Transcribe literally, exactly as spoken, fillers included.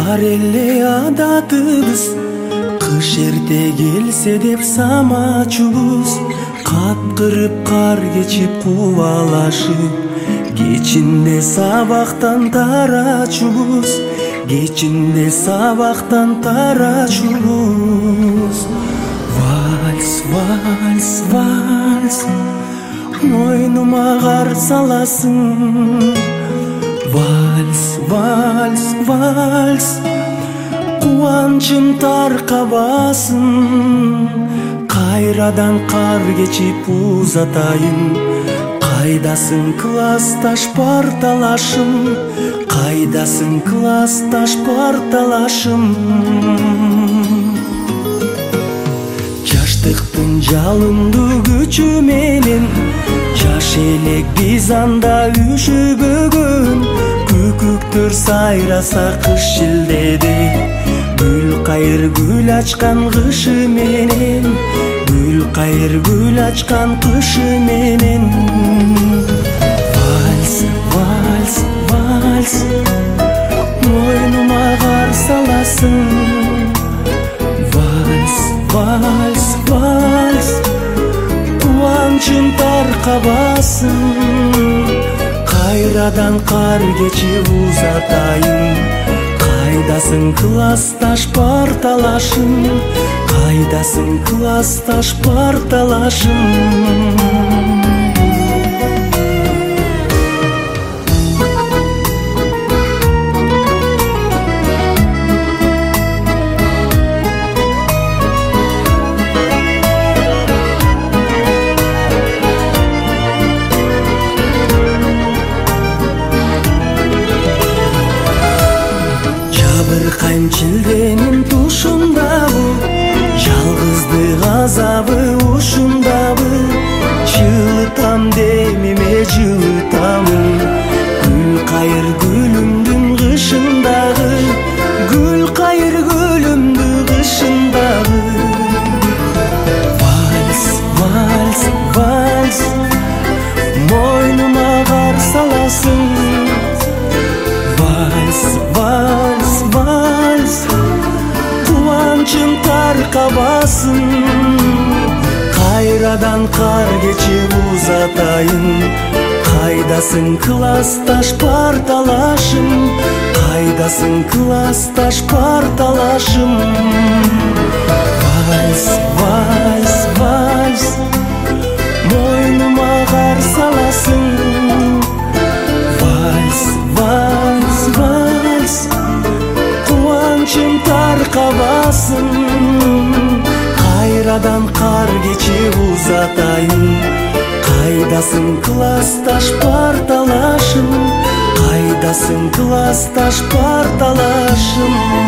Бар эле адатыбыз, кыш эрте келсе деп самачубуз. Каткырып кар кечип кубалашып, кечинде сабактан тарачубуз. Кечинде сабактан тарачубуз. Вальс, вальс, вальс, мойнума кар саласың. Вальс, вальс, вальс, кубанчым таркабасын. Кайрадан кар кечип узатайын. Кайдасың классташ парталашым, кайдасың классташ парталашым. Жаштыктын жалындуу күчү менен жаш элек биз анда үшүбөгөн. Күкүктөр сайраса кыш шилдеде, гүл кайыр гүл ачкан кышы менен. Гүл кайыр гүл ачкан кышы менен. Вальс, вальс, вальс, мойнума кар саласың. Вальс, вальс, вальс, кубанчым таркабасын. Кайрадан кар кечип узатайын. Кайдасың классташ парталашым, кайдасың классташ парталашым. Жабыркайм чилденин тушундабы, жалгыздык азабы ушундабы. Жылытам демиме жылытамын, гүл кайыр гүлүмдүн кышындагы. Гүл кайыр гүлүмдү кышындагы. Вальс, вальс, вальс, мойнума кар саласың. Вальс, вальс, вальс, кубанчым таркабасын. Кайрадан кар кечип узатайын. Кайдасың классташ парталашым, кайдасың классташ парталашым. Вальс, вальс, вальс, мойнума кар саласың. Вальс, вальс, вальс, кубанчым таркабасын. Кайрадан кар кечип узатайын. Кайдасың классташ парталашым, кайдасың классташ парталашым.